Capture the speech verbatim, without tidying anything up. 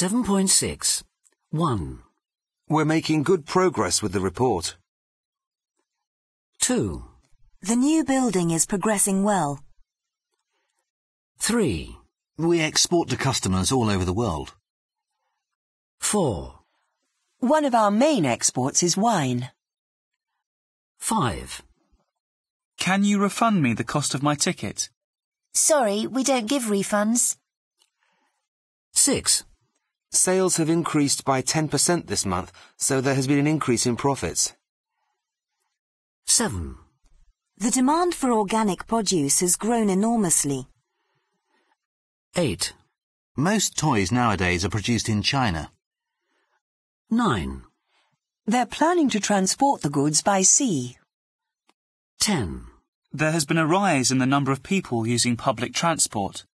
seven point six. one. We're making good progress with the report. two. The new building is progressing well. three. We export to customers all over the world. four. One of our main exports is wine. five. Can you refund me the cost of my ticket? Sorry, we don't give refunds. six. Sales have increased by ten percent this month, so there has been an increase in profits. seven. The demand for organic produce has grown enormously. eight. Most toys nowadays are produced in China. nine. They're planning to transport the goods by sea. ten. There has been a rise in the number of people using public transport.